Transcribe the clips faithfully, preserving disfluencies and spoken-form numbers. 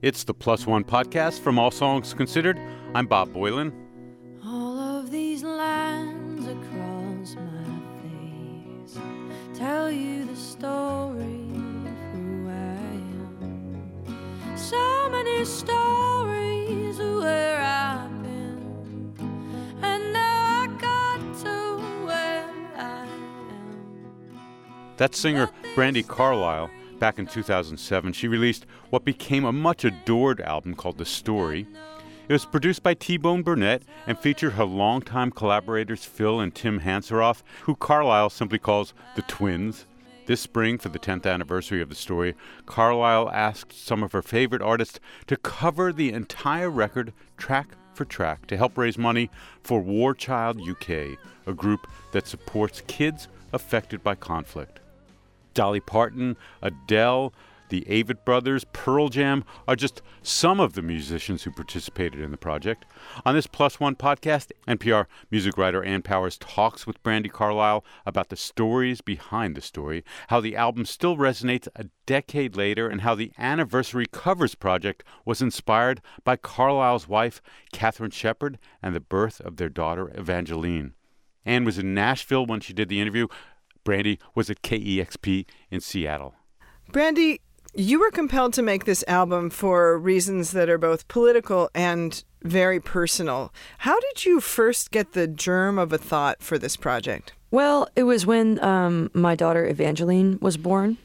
It's the Plus One podcast from All Songs Considered. I'm Bob Boilen. All of these lines across my face tell you the story of who I am. So many stories of where I've been, and now I got to where I am. That's singer Brandi Carlile. Back in two thousand seven, she released what became a much adored album called The Story. It was produced by T-Bone Burnett and featured her longtime collaborators Phil and Tim Hanseroth, who Carlile simply calls the Twins. This spring, for the tenth anniversary of The Story, Carlile asked some of her favorite artists to cover the entire record track for track to help raise money for War Child U K, a group that supports kids affected by conflict. Dolly Parton, Adele, the Avett Brothers, Pearl Jam are just some of the musicians who participated in the project. On this Plus One podcast, N P R music writer Ann Powers talks with Brandi Carlile about the stories behind the story, how the album still resonates a decade later, and how the Anniversary Covers project was inspired by Carlile's wife, Katherine Shepard, and the birth of their daughter, Evangeline. Ann was in Nashville when she did the interview. Brandi was at K E X P in Seattle. Brandi, you were compelled to make this album for reasons that are both political and very personal. How did you first get the germ of a thought for this project? Well, it was when um, my daughter Evangeline was born.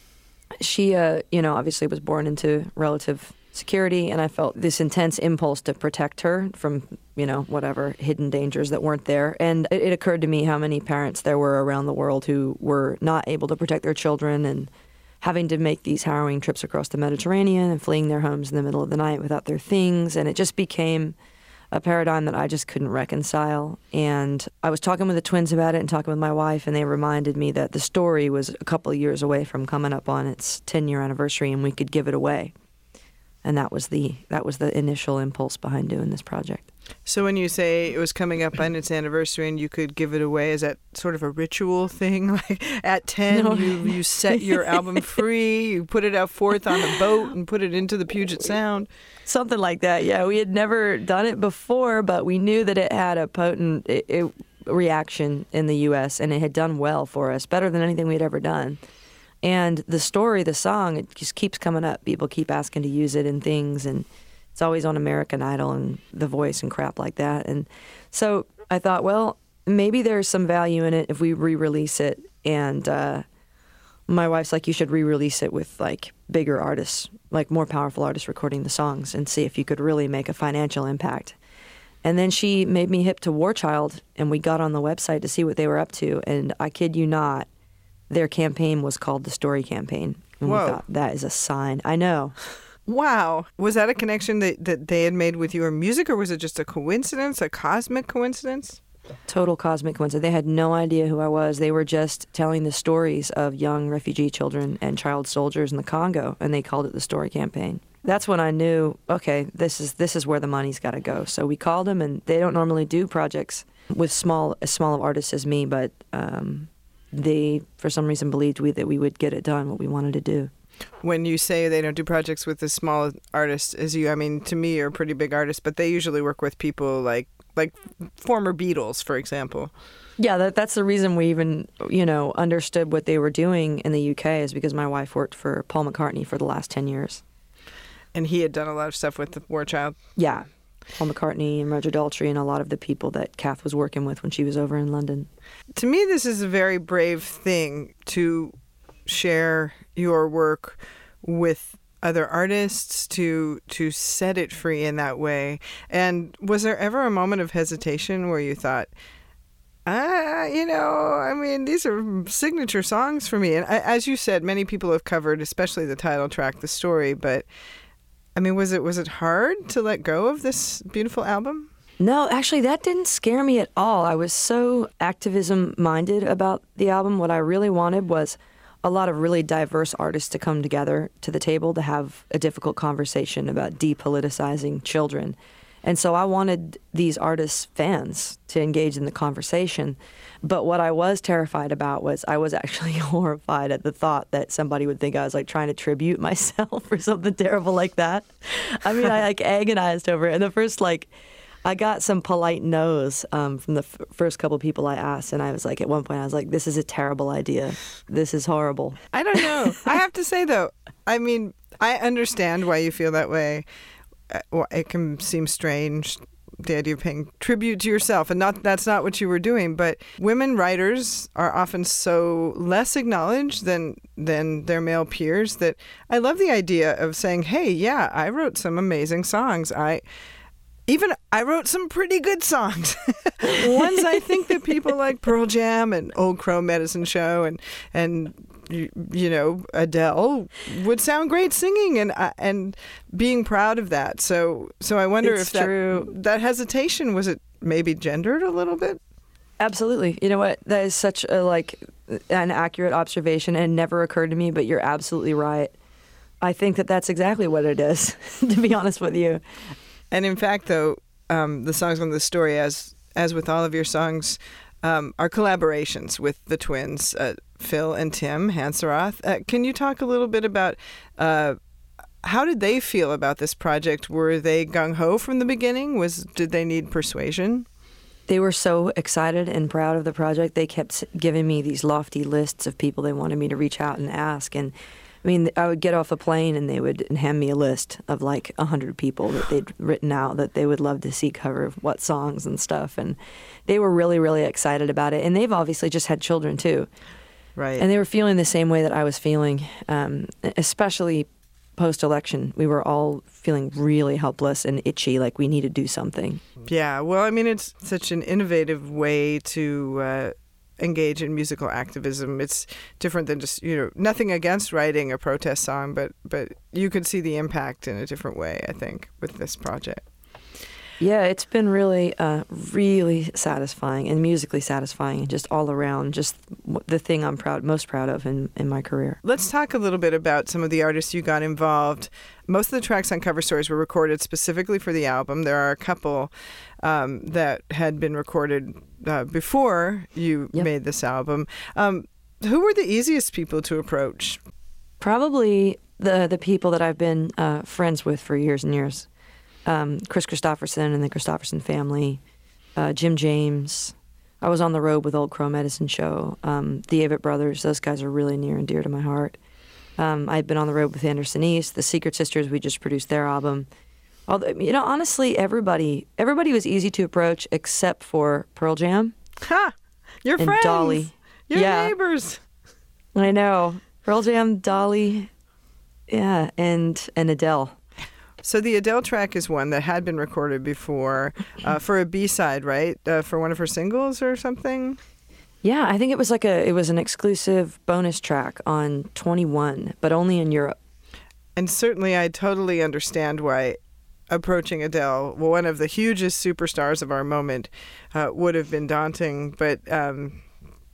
She, uh, you know, obviously was born into relative security, and I felt this intense impulse to protect her from, you know, whatever hidden dangers that weren't there. And it, it occurred to me how many parents there were around the world who were not able to protect their children and having to make these harrowing trips across the Mediterranean and fleeing their homes in the middle of the night without their things. And it just became a paradigm that I just couldn't reconcile. And I was talking with the twins about it and talking with my wife, and they reminded me that The Story was a couple of years away from coming up on its ten-year anniversary, and we could give it away. And that was the that was the initial impulse behind doing this project. So when you say it was coming up on its anniversary and you could give it away, is that sort of a ritual thing? Like at ten, no. you, you set your album free, you put it out forth on a boat and put it into the Puget Sound? Something like that, yeah. We had never done it before, but we knew that it had a potent it, it, reaction in the U S, and it had done well for us, better than anything we had ever done. And the story, the song, it just keeps coming up. People keep asking to use it in things, and it's always on American Idol and The Voice and crap like that. And so I thought, well, maybe there's some value in it if we re-release it. And uh, my wife's like, you should re-release it with, like, bigger artists, like more powerful artists recording the songs, and see if you could really make a financial impact. And then she made me hip to War Child, and we got on the website to see what they were up to. And I kid you not, their campaign was called The Story Campaign. And Whoa. we thought, that is a sign. I know. Wow. Was that a connection that, that they had made with your music, or was it just a coincidence, a cosmic coincidence? Total cosmic coincidence. They had no idea who I was. They were just telling the stories of young refugee children and child soldiers in the Congo, and they called it The Story Campaign. That's when I knew, okay, this is this is where the money's got to go. So we called them, and they don't normally do projects with small as small of artists as me, but um, they, for some reason, believed we that we would get it done, what we wanted to do. When you say they don't do projects with as small artists as you, I mean, to me, you're a pretty big artist, but they usually work with people like like former Beatles, for example. Yeah, that, that's the reason we even, you know, understood what they were doing in the U K, is because my wife worked for Paul McCartney for the last ten years. And he had done a lot of stuff with the War Child? Yeah. Paul McCartney and Roger Daltrey and a lot of the people that Kath was working with when she was over in London. To me, this is a very brave thing to share your work with other artists, to to set it free in that way. And was there ever a moment of hesitation where you thought, ah, you know, I mean, these are signature songs for me? And I, as you said, many people have covered, especially the title track, The Story, but I mean, was it was it hard to let go of this beautiful album? No, actually, that didn't scare me at all. I was so activism-minded about the album. What I really wanted was a lot of really diverse artists to come together to the table to have a difficult conversation about depoliticizing children. And so I wanted these artists' fans to engage in the conversation. But what I was terrified about was I was actually horrified at the thought that somebody would think I was like trying to tribute myself or something terrible like that. I mean, I like agonized over it. And the first, like, I got some polite no's um, from the f- first couple people I asked. And I was like, at one point, I was like, this is a terrible idea. This is horrible. I don't know. I have to say, though, I mean, I understand why you feel that way. Uh, It can seem strange, the idea of paying tribute to yourself, and not that's not what you were doing. But women writers are often so less acknowledged than than their male peers that I love the idea of saying, "Hey, yeah, I wrote some amazing songs. I even I wrote some pretty good songs, ones I think that people like Pearl Jam and Old Crow Medicine Show and and." You, you know, Adele would sound great singing, and uh, and being proud of that. So, so I wonder It's if that, true. that hesitation, was it maybe gendered a little bit? Absolutely. You know what? That is such a like an accurate observation, and it never occurred to me. But you're absolutely right. I think that that's exactly what it is. To be honest with you. And in fact, though, um, the songs on the story, as as with all of your songs, um, are collaborations with the twins. Uh, Phil and Tim Hanseroth. Uh, can you talk a little bit about uh, how did they feel about this project? Were they gung-ho from the beginning? Was did they need persuasion? They were so excited and proud of the project. They kept giving me these lofty lists of people they wanted me to reach out and ask. And I mean, I would get off a plane and they would hand me a list of like a hundred people that they'd written out that they would love to see cover what songs and stuff. And they were really, really excited about it. And they've obviously just had children too. Right. And they were feeling the same way that I was feeling, um, especially post-election. We were all feeling really helpless and itchy, like we need to do something. Yeah, well, I mean, it's such an innovative way to uh, engage in musical activism. It's different than just, you know, nothing against writing a protest song, but, but you could see the impact in a different way, I think, with this project. Yeah, it's been really, uh, really satisfying and musically satisfying, and just all around, just the thing I'm proud, most proud of in, in my career. Let's talk a little bit about some of the artists you got involved. Most of the tracks on Cover Stories were recorded specifically for the album. There are a couple um, that had been recorded uh, before you Yep. made this album. Um, who were the easiest people to approach? Probably the the people that I've been uh, friends with for years and years. Um, Chris Christopherson and the Christopherson family, uh, Jim James. I was on the road with Old Crow Medicine Show, um, the Avett Brothers. Those guys are really near and dear to my heart. Um, I've been on the road with Anderson East, the Secret Sisters. We just produced their album. Although, you know, honestly, everybody everybody was easy to approach except for Pearl Jam. Ha! Your And friends! Dolly. Your Yeah. neighbors! I know. Pearl Jam, Dolly, yeah, and and Adele. So the Adele track is one that had been recorded before uh, for a B-side, right? Uh, for one of her singles or something? Yeah, I think it was like a it was an exclusive bonus track on twenty-one, but only in Europe. And certainly I totally understand why approaching Adele, one of the hugest superstars of our moment, uh, would have been daunting. But um,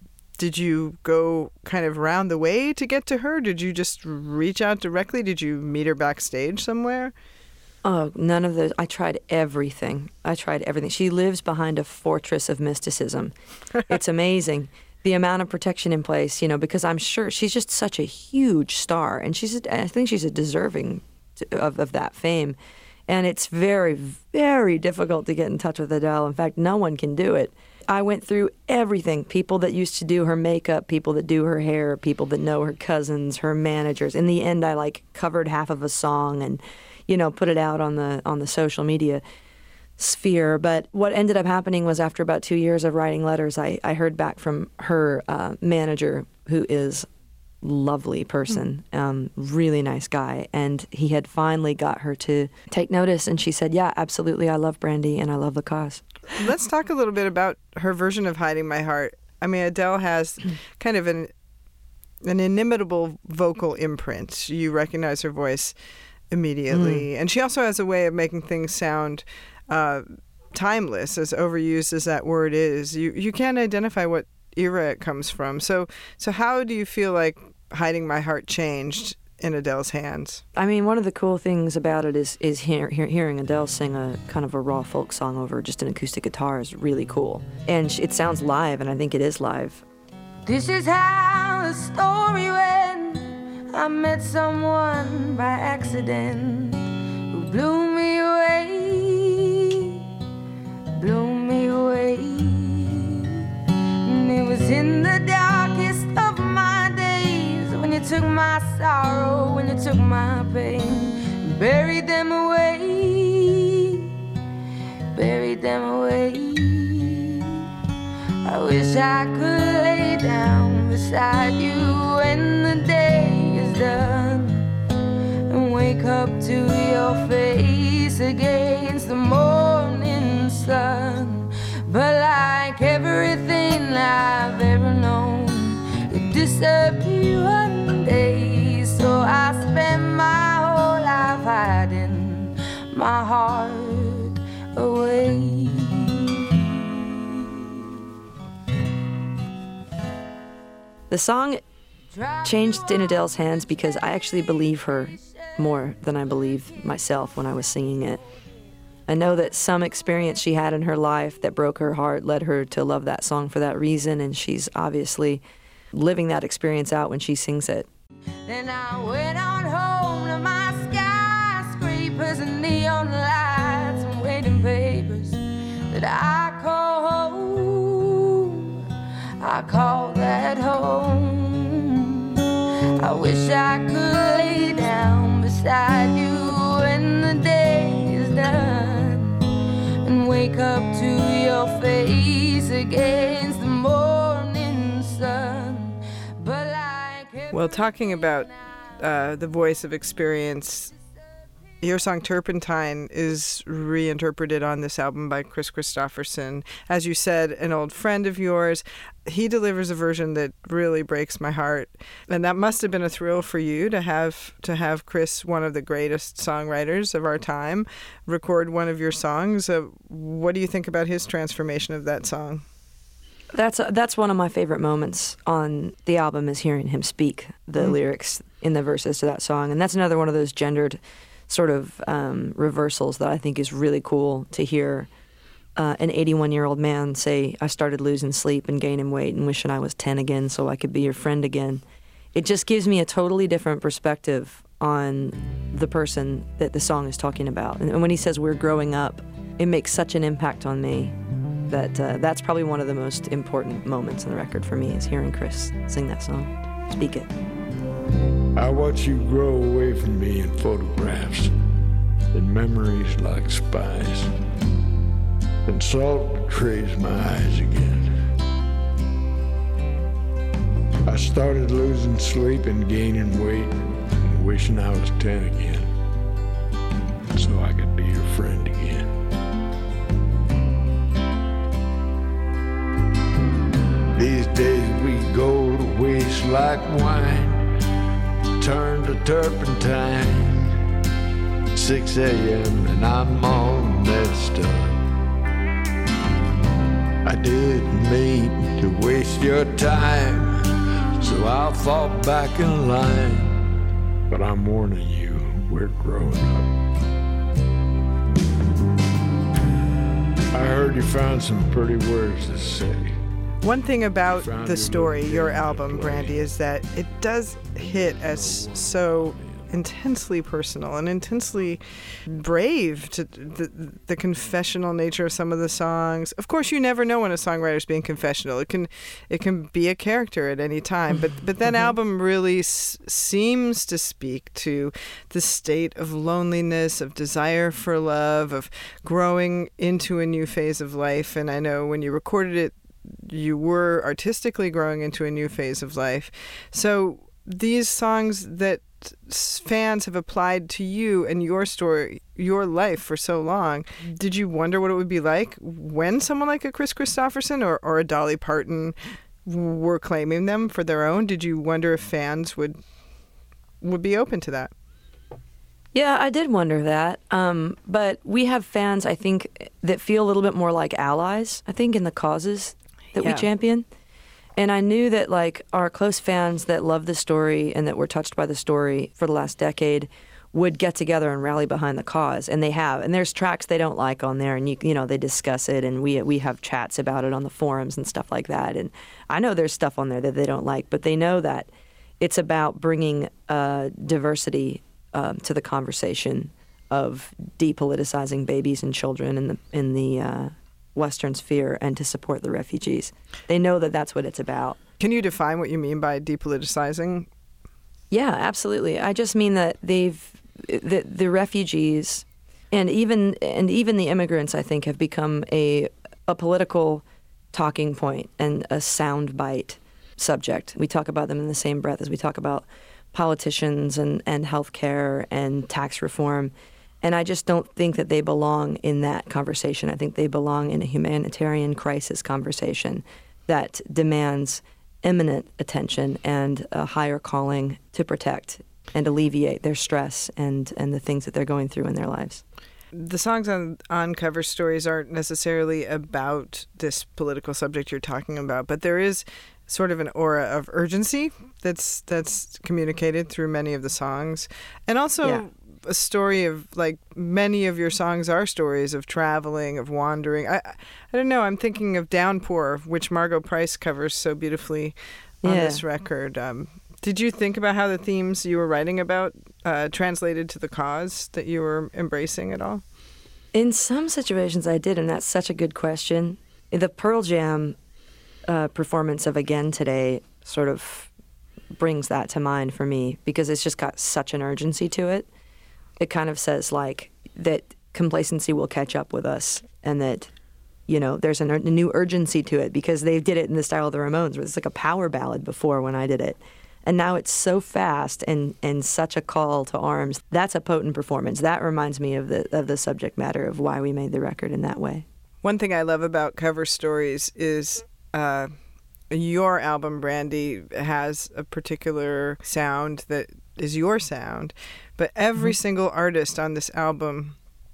did you go kind of round the way to get to her? Did you just reach out directly? Did you meet her backstage somewhere? Oh, none of those. I tried everything. I tried everything. She lives behind a fortress of mysticism. It's amazing. The amount of protection in place, you know, because I'm sure she's just such a huge star, and she's, a, I think she's a deserving of, of that fame. And it's very, very difficult to get in touch with Adele. In fact, no one can do it. I went through everything. People that used to do her makeup, people that do her hair, people that know her cousins, her managers. In the end, I like covered half of a song and, you know, put it out on the on the social media sphere. But what ended up happening was after about two years of writing letters, I, I heard back from her uh, manager, who is lovely person, um, really nice guy. And he had finally got her to take notice. And she said, yeah, absolutely. I love Brandy and I love the cause. Let's talk a little bit about her version of Hiding My Heart. I mean, Adele has kind of an an inimitable vocal imprint. You recognize her voice immediately. Mm. And she also has a way of making things sound uh, timeless, as overused as that word is. You you can't identify what era it comes from. So so how do you feel like Hiding My Heart changed in Adele's hands? I mean, one of the cool things about it is is hear, hear, hearing Adele sing a kind of a raw folk song over just an acoustic guitar is really cool. And it sounds live, and I think it is live. This is how the story went. I met someone by accident who blew me away, blew me away. And it was in the darkest of my days when you took my sorrow, when you took my pain, buried them away, buried them away. I wish I could lay down beside you when the day is done and wake up to your face against the morning sun. But like everything I've ever known, it disappeared one day. So I spent my whole life hiding my heart away. The song changed in Adele's hands because I actually believe her more than I believed myself when I was singing it. I know that some experience she had in her life that broke her heart led her to love that song for that reason, and she's obviously living that experience out when she sings it. Then I went on home to my skyscrapers and neon lights and waiting papers that I call home. I call that home. I wish I could lay down beside you when the day is done and wake up to your face against the morning sun. But like Well, talking about uh, the voice of experience, your song Turpentine is reinterpreted on this album by Kris Kristofferson. As you said, an old friend of yours. He delivers a version that really breaks my heart. And that must have been a thrill for you to have to have Kris, one of the greatest songwriters of our time, record one of your songs. Uh, what do you think about his transformation of that song? That's that's one of my favorite moments on the album, is hearing him speak the mm. lyrics in the verses to that song. And that's another one of those gendered sort of um, reversals that I think is really cool to hear uh, an eighty-one-year-old man say, I started losing sleep and gaining weight and wishing I was ten again so I could be your friend again. It just gives me a totally different perspective on the person that the song is talking about. And when he says we're growing up, it makes such an impact on me that uh, that's probably one of the most important moments in the record for me, is hearing Kris sing that song, speak it. I watch you grow away from me in photographs, in memories like spies, and salt betrays my eyes again. I started losing sleep and gaining weight and wishing I was ten again, so I could be your friend again. These days we go to waste like wine, turn to turpentine. six a.m. and I'm all messed up. I didn't mean to waste your time, so I'll fall back in line. But I'm warning you, we're growing up. I heard you found some pretty words to say. One thing about the story, your album, Brandy, is that it does hit as so intensely personal and intensely brave to the, the confessional nature of some of the songs. Of course, you never know when a songwriter's being confessional. It can it can be a character at any time. But but that album really s- seems to speak to the state of loneliness, of desire for love, of growing into a new phase of life. And I know when you recorded it, you were artistically growing into a new phase of life. So these songs that fans have applied to you and your story, your life for so long, did you wonder what it would be like when someone like a Kris Kristofferson or, or a Dolly Parton were claiming them for their own? Did you wonder if fans would would be open to that? Yeah, I did wonder that. Um, but we have fans, I think, that feel a little bit more like allies, I think, in the causes that Yeah. we champion. And I knew that like our close fans that love the story and that were touched by the story for the last decade would get together and rally behind the cause, and they have. And there's tracks they don't like on there, and you you know they discuss it, and we we have chats about it on the forums and stuff like that. And I know there's stuff on there that they don't like, but they know that it's about bringing uh, diversity um, to the conversation of depoliticizing babies and children in the in the uh, Western sphere, and to support the refugees. They know that that's what it's about. Can you define what you mean by depoliticizing? Yeah, absolutely. I just mean that they've the the refugees and even and even the immigrants, I think, have become a a political talking point and a soundbite subject. We talk about them in the same breath as we talk about politicians and and healthcare and tax reform. And I just don't think that they belong in that conversation. I think they belong in a humanitarian crisis conversation that demands imminent attention and a higher calling to protect and alleviate their stress and, and the things that they're going through in their lives. The songs on, on Cover Stories aren't necessarily about this political subject you're talking about, but there is sort of an aura of urgency that's that's communicated through many of the songs. And also Yeah. a story of, like, many of your songs are stories of traveling, of wandering. I I don't know, I'm thinking of Downpour, which Margot Price covers so beautifully on Yeah. this record. Um, did you think about how the themes you were writing about uh, translated to the cause that you were embracing at all? In some situations I did, and that's such a good question. The Pearl Jam uh, performance of Again Today sort of brings that to mind for me, because it's just got such an urgency to it. It kind of says, like, that complacency will catch up with us, and that, you know, there's an, a new urgency to it, because they did it in the style of the Ramones, where it's like a power ballad before when I did it. And now it's so fast and, and such a call to arms. That's a potent performance. That reminds me of the of the subject matter of why we made the record in that way. One thing I love about Cover Stories is uh, your album, Brandy, has a particular sound that is your sound, but every mm-hmm. single artist on this album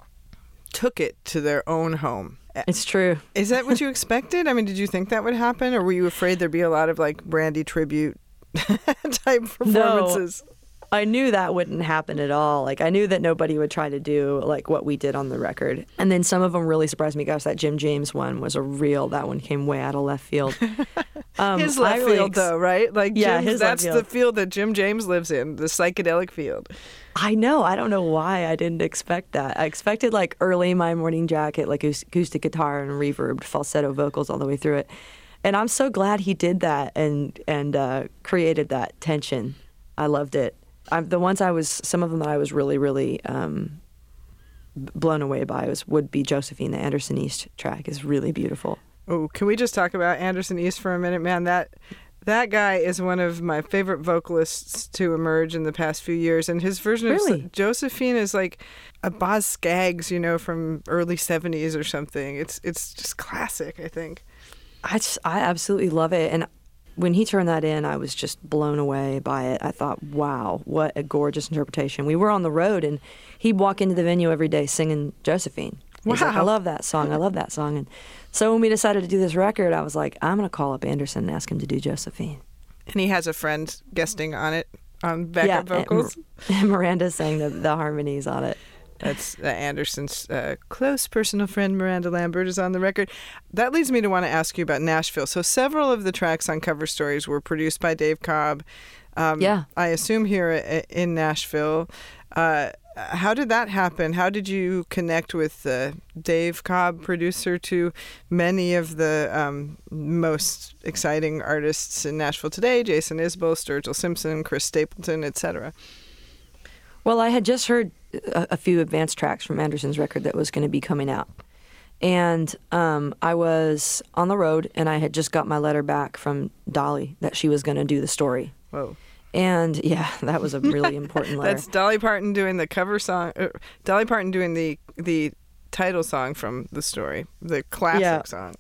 took it to their own home. It's true. Is that what you expected? I mean, did you think that would happen, or were you afraid there'd be a lot of, like, Brandy tribute type performances? No, I knew that wouldn't happen at all. Like, I knew that nobody would try to do like what we did on the record. And then some of them really surprised me. Gosh, that Jim James one was a real, that one came way out of left field. Um, his left really field, ex- though, right? Like, yeah, Jim's, his that's left the field. field that Jim James lives in, the psychedelic field. I know. I don't know why I didn't expect that. I expected like early My Morning Jacket, like acoustic guitar and reverb, falsetto vocals all the way through it. And I'm so glad he did that and and uh, created that tension. I loved it. I, the ones I was, some of them that I was really, really um, blown away by was would be Josephine. The Anderson East track is really beautiful. Oh, can we just talk about Anderson East for a minute, man? That that guy is one of my favorite vocalists to emerge in the past few years, and his version Really? of Josephine is like a Boz Scaggs, you know, from early seventies or something. It's it's just classic, I think. I just, I absolutely love it. And when he turned that in, I was just blown away by it. I thought, wow, what a gorgeous interpretation. We were on the road, and he'd walk into the venue every day singing Josephine. He's like, I Wow. love that song. I love that song. And so when we decided to do this record, I was like, I'm going to call up Anderson and ask him to do Josephine. And he has a friend guesting on it, on backup yeah, vocals. And, and Miranda sang the, the harmonies on it. That's uh, Anderson's uh, close personal friend, Miranda Lambert, is on the record. That leads me to want to ask you about Nashville. So several of the tracks on Cover Stories were produced by Dave Cobb. Um, Yeah. I assume here i- in Nashville. Uh, how did that happen? How did you connect with uh, Dave Cobb, producer to many of the um, most exciting artists in Nashville today? Jason Isbell, Sturgill Simpson, Chris Stapleton, et cetera. Well, I had just heard a, a few advanced tracks from Anderson's record that was going to be coming out. And um, I was on the road, and I had just got my letter back from Dolly that she was going to do the story. Whoa. And yeah, that was a really important letter. That's Dolly Parton doing the cover song. Uh, Dolly Parton doing the the title song from the story, the classic Yeah. song.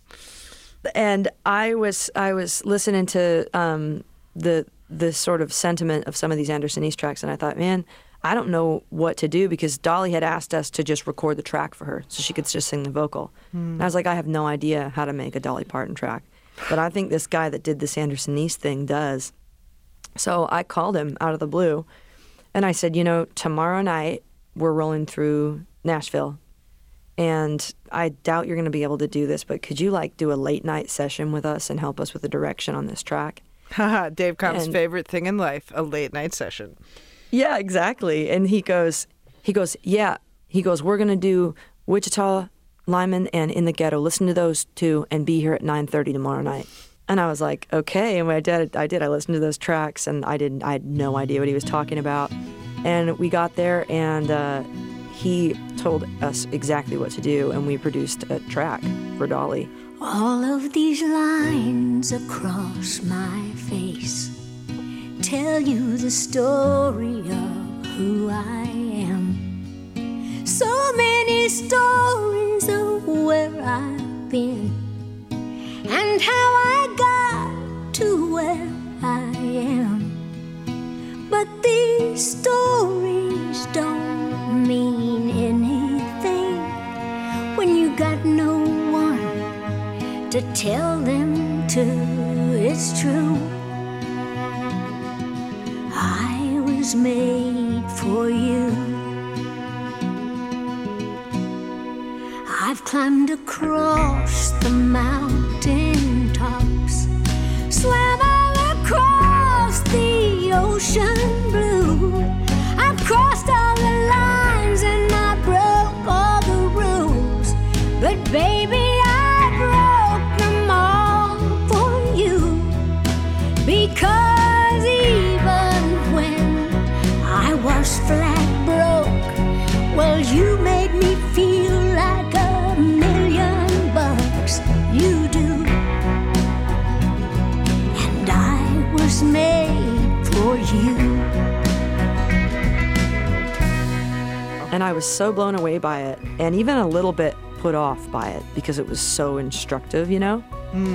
And I was I was listening to um, the the sort of sentiment of some of these Anderson East tracks, and I thought, man, I don't know what to do, because Dolly had asked us to just record the track for her so she could just sing the vocal. And I was like, I have no idea how to make a Dolly Parton track. but I think this guy that did this Anderson East thing does. So I called him out of the blue, and I said, you know, tomorrow night we're rolling through Nashville, and I doubt you're going to be able to do this, but could you like do a late night session with us and help us with the direction on this track? Haha, Dave Cobb's And- favorite thing in life, a late night session. Yeah, exactly. And he goes, he goes, yeah. He goes, we're going to do Wichita, Lyman, and In the Ghetto. Listen to those two and be here at nine thirty tomorrow night. And I was like, okay. And when I did, I did. I listened to those tracks, and I didn't. I had no idea what he was talking about. And we got there, and uh, he told us exactly what to do, and we produced a track for Dolly. All of these lines across my face tell you the story of who I am. So many stories of where I've been and how I got to where I am. But these stories don't mean anything when you got no one to tell them to. It's true. I was made for you. I've climbed across the mountain tops, swam all across the ocean blue. I've crossed all the lines and I broke all the rules, but baby, I broke them all for you. Because even when I was flat broke, well, you made me feel like a million bucks. You do. And I was made for you. And I was so blown away by it, and even a little bit put off by it because it was so instructive, you know?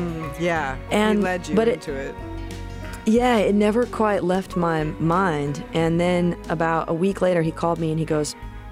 Yeah, And- he led you but it- into it. Yeah, it never quite left my mind. And then about a week later, he called me and he goes,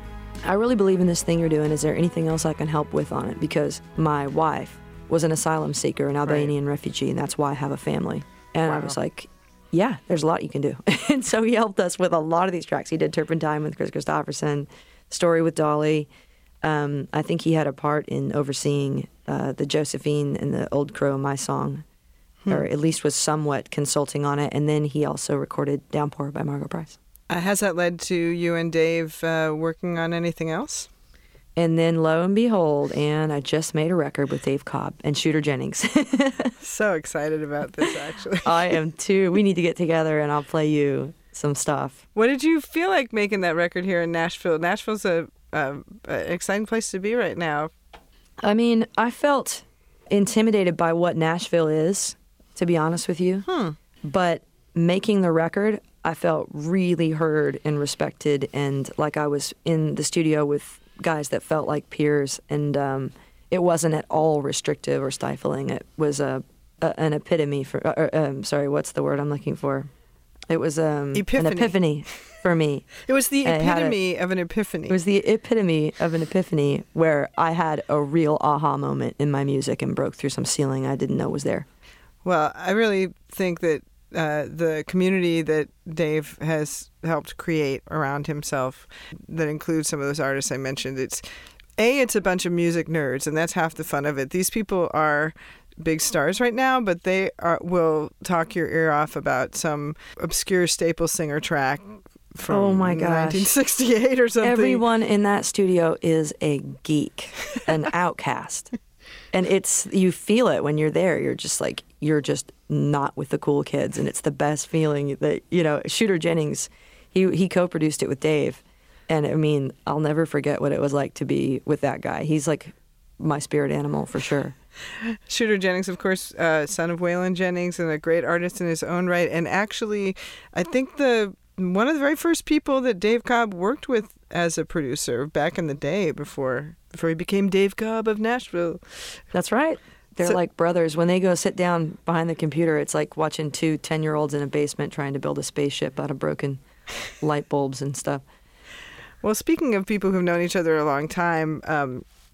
I really believe in this thing you're doing. Is there anything else I can help with on it? Because my wife was an asylum seeker, an Albanian refugee, and that's why I have a family. And I Wow. was like, yeah, there's a lot you can do. And so he helped us with a lot of these tracks. He did Turpentine with Chris Christopherson, Story with Dolly. Um, I think he had a part in overseeing uh, the Josephine and the Old Crow, My Song, or at least was somewhat consulting on it. And then he also recorded Downpour by Margo Price. Uh, has that led to you and Dave uh, working on anything else? And then lo and behold, and I just made a record with Dave Cobb and Shooter Jennings. So excited about this, actually. I am too. We need to get together and I'll play you some stuff. What did you feel like making that record here in Nashville? Nashville's a, a, a exciting place to be right now. I mean, I felt intimidated by what Nashville is, to be honest with you. Hmm. But making the record, I felt really heard and respected, and like I was in the studio with guys that felt like peers, and um, it wasn't at all restrictive or stifling. It was a, a an epitome for. Uh, uh, um, sorry, what's the word I'm looking for? It was um, Epiphany. an epiphany for me. It was the I had a- epitome of an epiphany. It was the epitome of an epiphany where I had a real aha moment in my music and broke through some ceiling I didn't know was there. Well, I really think that uh, the community that Dave has helped create around himself, that includes some of those artists I mentioned, it's A, it's a bunch of music nerds, and that's half the fun of it. These people are big stars right now, but they are, will talk your ear off about some obscure Staple Singer track from Oh my gosh. nineteen sixty-eight or something. Everyone in that studio is a geek, an outcast. And it's, you feel it when you're there. You're just like, you're just not with the cool kids. And it's the best feeling that, you know, Shooter Jennings, he, he co-produced it with Dave. And I mean, I'll never forget what it was like to be with that guy. He's like my spirit animal for sure. Shooter Jennings, of course, uh, son of Waylon Jennings, and a great artist in his own right. And actually, I think the one of the very first people that Dave Cobb worked with as a producer back in the day before before he became Dave Cobb of Nashville. That's right. They're So- like brothers. When they go sit down behind the computer, it's like watching two ten-year-olds in a basement trying to build a spaceship out of broken light bulbs and stuff. Well, speaking of people who've known each other a long time, um,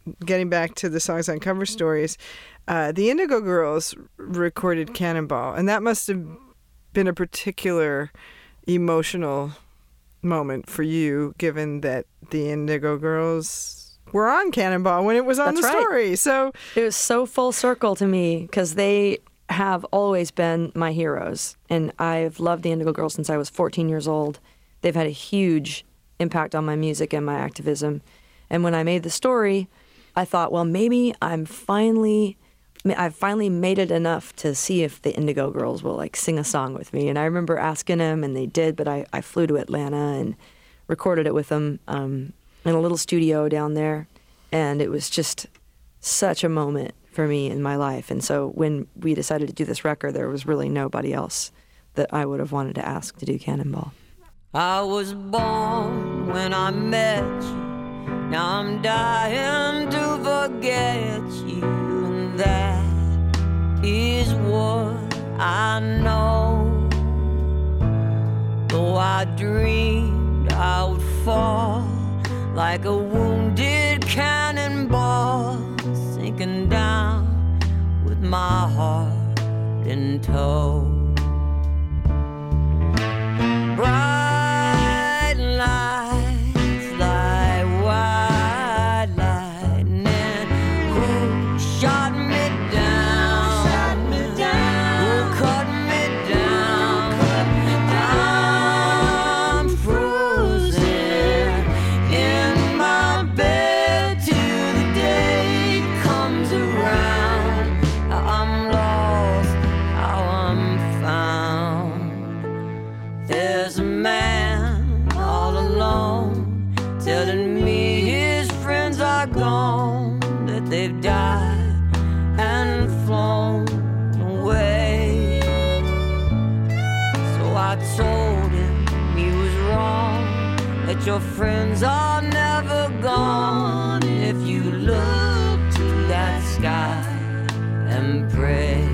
getting back to the songs on Cover Stories, uh, the Indigo Girls recorded Cannonball, and that must have been a particular emotional moment for you, given that the Indigo Girls were on Cannonball when it was on That's the right. story. So It was so full circle to me because they have always been my heroes. And I've loved the Indigo Girls since I was fourteen years old. They've had a huge impact on my music and my activism. And when I made the story, I thought, well, maybe I'm finally, I've finally made it enough to see if the Indigo Girls will like sing a song with me. And I remember asking them, and they did. But I, I flew to Atlanta and recorded it with them um, in a little studio down there. And it was just such a moment for me in my life. And so when we decided to do this record, there was really nobody else that I would have wanted to ask to do Cannonball. I was born when I met you. Now I'm dying to forget you. And that is what I know. Though I dreamed I would fall like a wounded cannonball, sinking down with my heart in tow. Bright lights like white lightning. Who shot me down? Shot me down. Who cut me down? Cut me down. I'm frozen in my bed till the day comes around. How I'm lost, how I'm found. There's a man all alone telling me his friends are gone, that they've died and flown away. So I told him he was wrong, that your friends are never gone if you look to that sky and pray.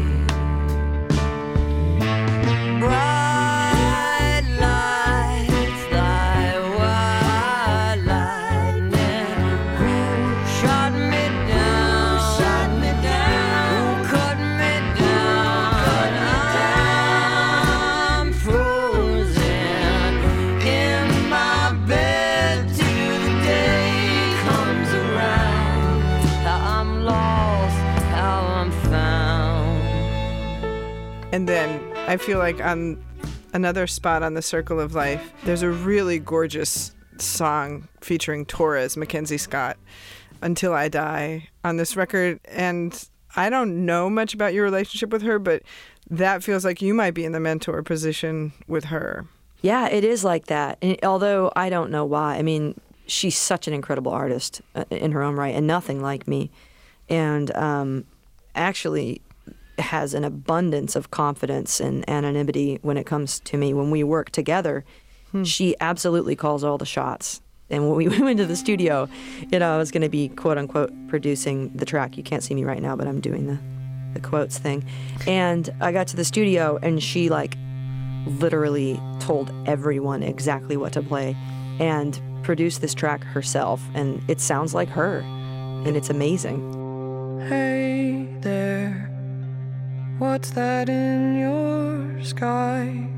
Bright lights like white lightning. Who shot me down? Who shot me down? Who cut me down? Cut me down. I'm frozen in my bed till the day comes around. How I'm lost, how I'm found. And then I feel like on another spot on the Circle of Life, there's a really gorgeous song featuring Torres, Mackenzie Scott, Until I Die, on this record. And I don't know much about your relationship with her, but that feels like you might be in the mentor position with her. Yeah, it is like that. And although I don't know why. I mean, she's such an incredible artist uh, in her own right and nothing like me. And um, actually has an abundance of confidence and anonymity when it comes to me. When we work together, hmm. she absolutely calls all the shots. And when we went to the studio, you know, I was going to be, quote unquote, producing the track. You can't see me right now, but I'm doing the, the quotes thing. And I got to the studio, and she, like, literally told everyone exactly what to play and produced this track herself. And it sounds like her, and it's amazing. Hey there. What's that in your sky?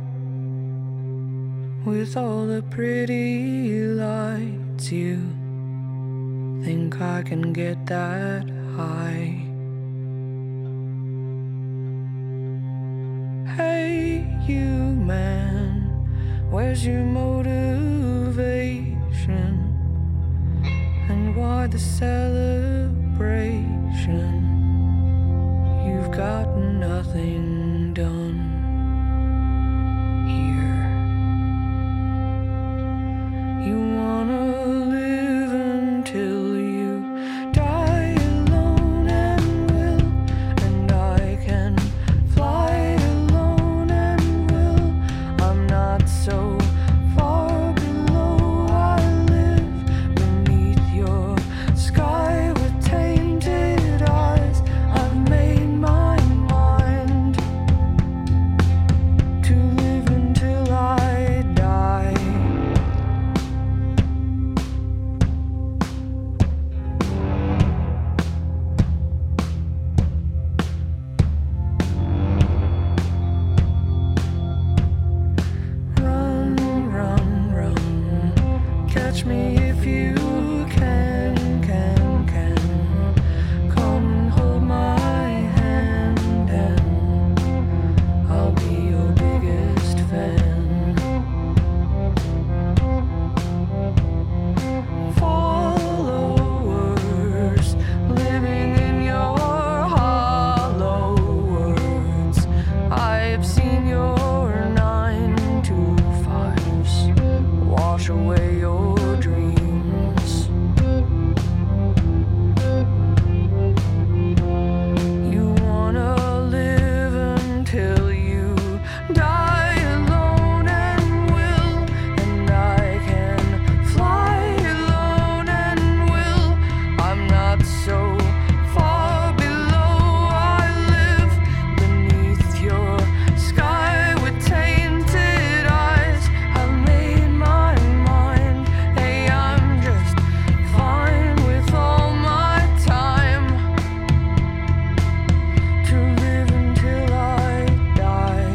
With all the pretty lights, you think I can get that high? Hey, you man, where's your motivation? And why the celebration? You've got nothing done here. You wanna live until you die alone and will, and I can fly alone and will. I'm not so far below. I live beneath your sky with tainted eyes. I've made my mind. touch me if you can, can, can. Come and hold my hand and I'll be your biggest fan. Followers living in your hollow words. I've seen your nine to fives wash away your dreams. You wanna live until you die alone and will, and I can fly alone and will. I'm not so far below. I live beneath your sky with tainted eyes. I've made my mind. Hey, I'm just fine with all my time to live until I die.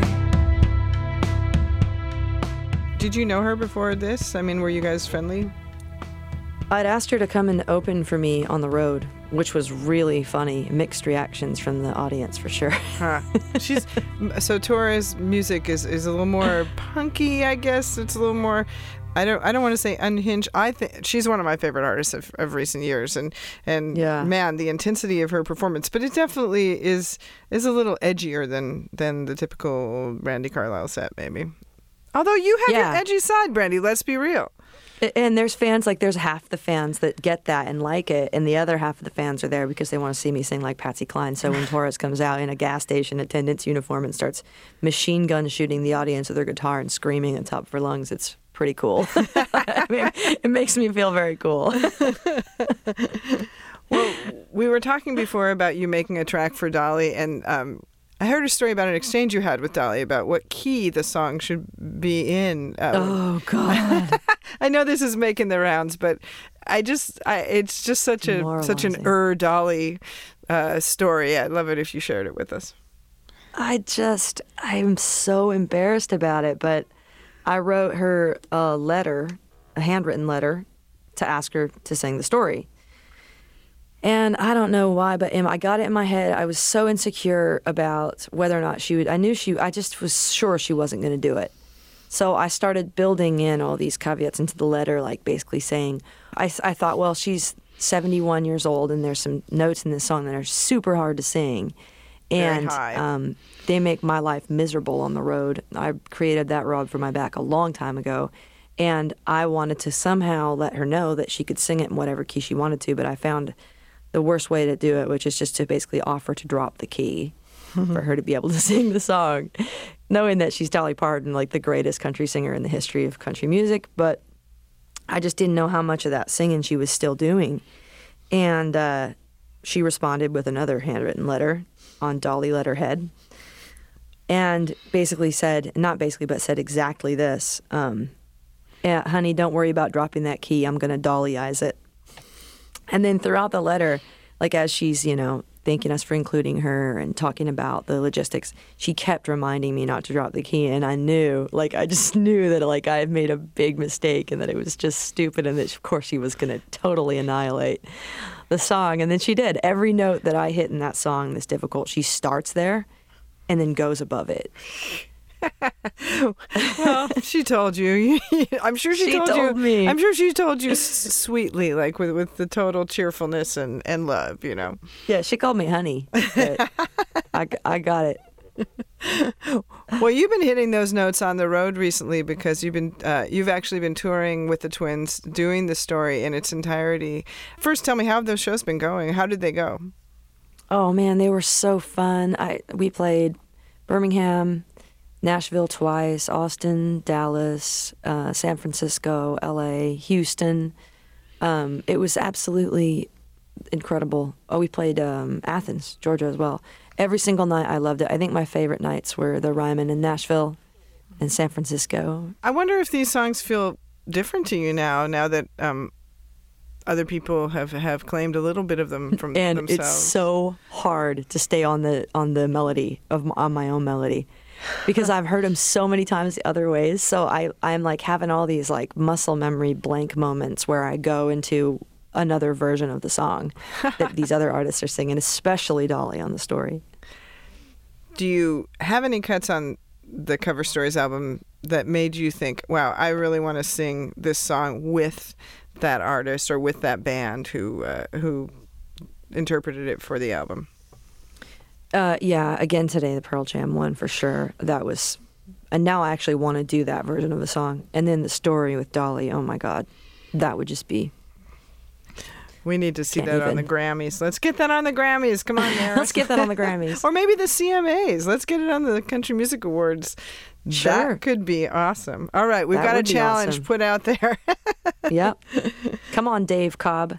Did you know her before this? I mean, were you guys friendly? I'd asked her to come and open for me on the road, which was really funny. Mixed reactions from the audience for sure. Huh. She's so Tora's music is, is a little more punky, I guess. It's a little more. I don't. I don't want to say unhinged. I think she's one of my favorite artists of, of recent years, and and Yeah. man, the intensity of her performance. But it definitely is is a little edgier than than the typical Brandi Carlile set, maybe. Although you have Yeah. your edgy side, Brandi. Let's be real. And there's fans, like there's half the fans that get that and like it, and the other half of the fans are there because they want to see me sing like Patsy Cline. So when Torres comes out in a gas station attendant's uniform and starts machine gun shooting the audience with her guitar and screaming at the top of her lungs, it's pretty cool. I mean, it makes me feel very cool. Well, we were talking before about you making a track for Dolly, and um, I heard a story about an exchange you had with Dolly about what key the song should be in. Uh, Oh, God. I know this is making the rounds, but I just, I, it's just such a such an Demoralizing. er Dolly uh, story. I'd love it if you shared it with us. I just, I'm so embarrassed about it, but I wrote her a letter, a handwritten letter, to ask her to sing the story. And I don't know why, but Em, I got it in my head. I was so insecure about whether or not she would. I knew she, I just was sure she wasn't going to do it. So I started building in all these caveats into the letter, like basically saying, I, I thought, well, she's seventy-one years old, and there's some notes in this song that are super hard to sing. Very And high. um, they make my life miserable on the road. I created that rod for my back a long time ago. And I wanted to somehow let her know that she could sing it in whatever key she wanted to, but I found the worst way to do it, which is just to basically offer to drop the key for her to be able to sing the song, knowing that she's Dolly Parton, like the greatest country singer in the history of country music. But I just didn't know how much of that singing she was still doing. And uh, she responded with another handwritten letter on Dolly letterhead and basically said, not basically, but said exactly this. Um, yeah, honey, don't worry about dropping that key. I'm going to Dollyize it. And then throughout the letter, like as she's, you know, thanking us for including her and talking about the logistics, she kept reminding me not to drop the key. And I knew, like, I just knew that, like, I had made a big mistake and that it was just stupid and that, of course, she was going to totally annihilate the song. And then she did. Every note that I hit in that song that's difficult, she starts there and then goes above it. Well, she told you. I'm sure she, She told, told you. me. I'm sure she told you s- sweetly, like with, with the total cheerfulness and, and love, you know. Yeah, she called me honey. But I, I got it. Well, you've been hitting those notes on the road recently because you've been uh, you've actually been touring with the Twins, doing the story in its entirety. First, tell me, how have those shows been going? How did they go? Oh man, they were so fun. I we played Birmingham, Nashville twice, Austin, Dallas, uh, San Francisco, L A, Houston. Um, it was absolutely incredible. Oh, we played um, Athens, Georgia as well. Every single night, I loved it. I think my favorite nights were the Ryman in Nashville and San Francisco. I wonder if these songs feel different to you now, now that um, other people have, have claimed a little bit of them from And themselves. it's so hard to stay on the on the melody of on my own melody. because I've heard him so many times the other ways. So I, I'm like having all these like muscle memory blank moments where I go into another version of the song that these other artists are singing, especially Dolly on The Story. Do you have any cuts on the Cover Stories album that made you think, wow, I really want to sing this song with that artist or with that band who uh, who interpreted it for the album? Uh, yeah, again today, the Pearl Jam one for sure. That was, and now I actually want to do that version of the song. And then The Story with Dolly, oh my God, that would just be. We need to see Can't that on even. the Grammys. Let's get that on the Grammys. Come on, Maris. Let's get that on the Grammys. Or maybe the C M As. Let's get it on the Country Music Awards. Sure. That could be awesome. All right, we've That got a would be challenge awesome. put out there. Yep. Come on, Dave Cobb.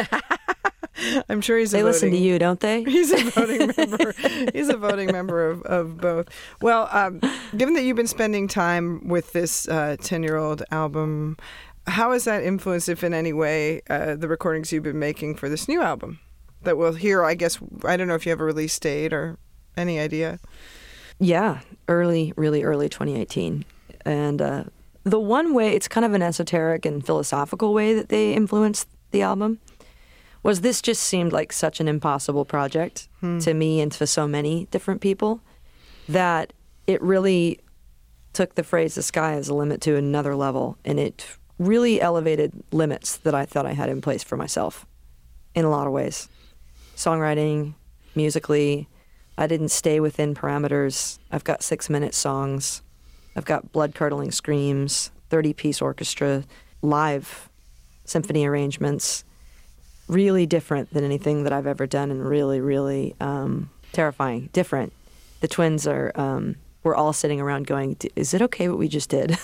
I'm sure he's a They listen to voting- you, don't they? He's a voting member. He's a voting member of, of both. Well, um, given that you've been spending time with this uh, ten-year-old album, how has that influenced, if in any way, uh, the recordings you've been making for this new album that we'll hear? I guess, I don't know if you have a release date or any idea. Yeah, early, really early twenty eighteen. And uh, the one way, it's kind of an esoteric and philosophical way that they influenced the album, was this just seemed like such an impossible project to me and to so many different people that it really took the phrase "the sky is the limit" to another level, and it really elevated limits that I thought I had in place for myself in a lot of ways. Songwriting, musically, I didn't stay within parameters. I've got six-minute songs. I've got blood-curdling screams, thirty-piece orchestra, live symphony arrangements. Really different than anything that I've ever done, and really, really um, terrifying. Different. The twins are, um, we're all sitting around going, is it okay what we just did?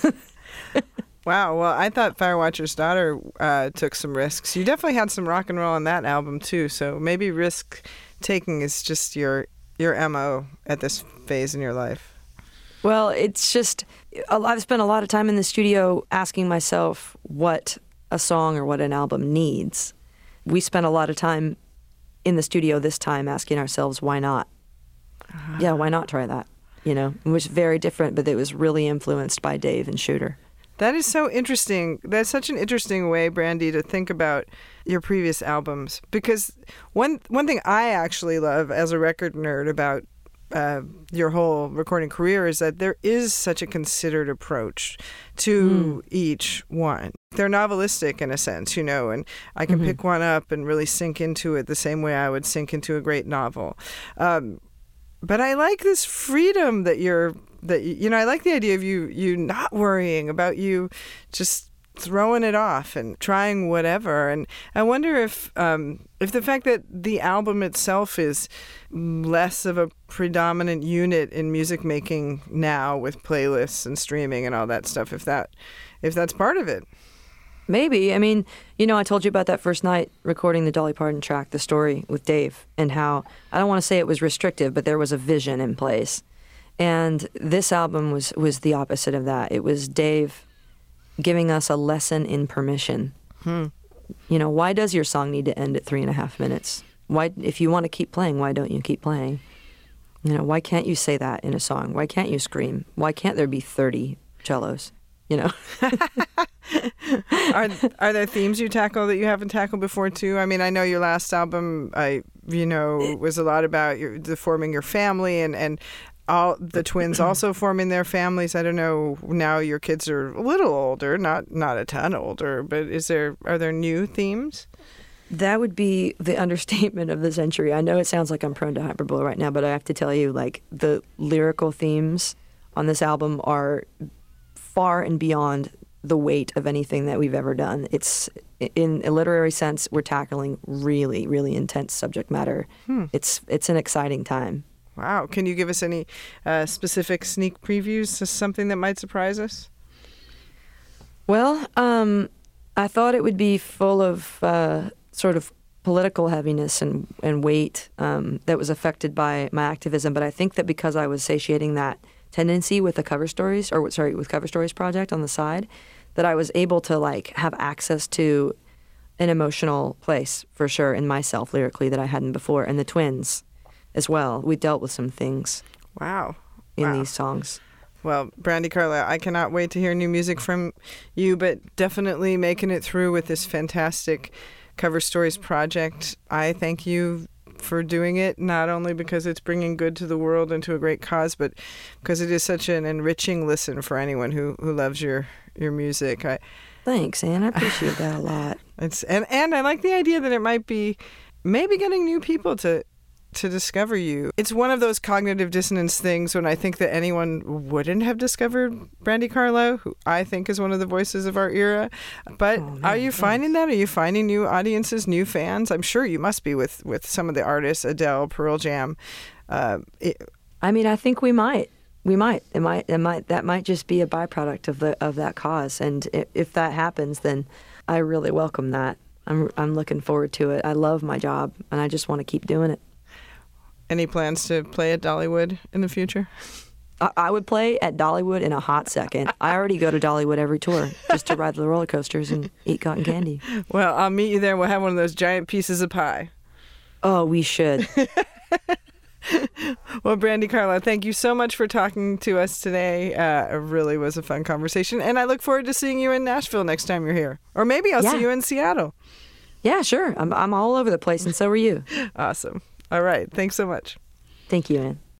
Wow. Well, I thought Firewatcher's Daughter uh, took some risks. You definitely had some rock and roll on that album, too. So maybe risk taking is just your your M O at this phase in your life. Well, it's just, I've spent a lot of time in the studio asking myself what a song or what an album needs. We spent a lot of time in the studio this time asking ourselves, why not? Uh-huh. Yeah, why not try that? You know, it was very different, but it was really influenced by Dave and Shooter. That is so interesting. That's such an interesting way, Brandy, to think about your previous albums. Because one one thing I actually love as a record nerd about uh, your whole recording career is that there is such a considered approach to mm. each one. They're novelistic in a sense, you know, and I can mm-hmm. pick one up and really sink into it the same way I would sink into a great novel. Um, but I like this freedom that you're, that you know, I like the idea of you you not worrying about you just throwing it off and trying whatever. And I wonder if um, if the fact that the album itself is less of a predominant unit in music making now with playlists and streaming and all that stuff, if that if that's part of it. Maybe. I mean, you know, I told you about that first night recording the Dolly Parton track, The Story, with Dave, and how, I don't want to say it was restrictive, but there was a vision in place. And this album was, was the opposite of that. It was Dave giving us a lesson in permission. Hmm. You know, why does your song need to end at three and a half minutes? Why, if you want to keep playing, why don't you keep playing? You know, why can't you say that in a song? Why can't you scream? Why can't there be thirty cellos? You know, are are there themes you tackle that you haven't tackled before too? I mean, I know your last album, I you know, was a lot about your, the forming your family and and all the twins also forming their families. I don't know. Now your kids are a little older, not not a ton older, but is there are there new themes? That would be the understatement of the century. I know it sounds like I'm prone to hyperbole right now, but I have to tell you, like, the lyrical themes on this album are far and beyond the weight of anything that we've ever done. It's, in a literary sense, we're tackling really, really intense subject matter. Hmm. It's it's an exciting time. Wow. Can you give us any uh, specific sneak previews to something that might surprise us? Well, um, I thought it would be full of uh, sort of political heaviness and, and weight um, that was affected by my activism, but I think that because I was satiating that tendency with the Cover Stories, or sorry, with Cover Stories project on the side, that I was able to like have access to an emotional place for sure in myself lyrically that I hadn't before, and the twins as well. We dealt with some things. Wow. in Wow. these songs. Well, Brandi Carlile, I cannot wait to hear new music from you, but definitely making it through with this fantastic Cover Stories project. I thank you for doing it, not only because it's bringing good to the world and to a great cause, but because it is such an enriching listen for anyone who, who loves your, your music. I, Thanks, Ann. I appreciate that a lot. it's and, and I like the idea that it might be maybe getting new people to to discover you. It's one of those cognitive dissonance things when I think that anyone wouldn't have discovered Brandi Carlile, who I think is one of the voices of our era. But Oh, man, are you thanks. finding that? Are you finding new audiences, new fans? I'm sure you must be with, with some of the artists, Adele, Pearl Jam. Uh, it, I mean, I think we might. We might. It might. It might. That might just be a byproduct of the of that cause. And i- if that happens, then I really welcome that. I'm I'm looking forward to it. I love my job, and I just want to keep doing it. any plans to play at Dollywood in the future? I, I would play at Dollywood in a hot second. I already go to Dollywood every tour just to ride the roller coasters and eat cotton candy. Well, I'll meet you there. We'll have one of those giant pieces of pie. Oh, we should. Well, Brandi Carlile, thank you so much for talking to us today. Uh, it really was a fun conversation, and I look forward to seeing you in Nashville next time you're here. Or maybe I'll Yeah. see you in Seattle. Yeah, sure. I'm I'm all over the place, and so are you. Awesome. All right. Thanks so much. Thank you, Ann.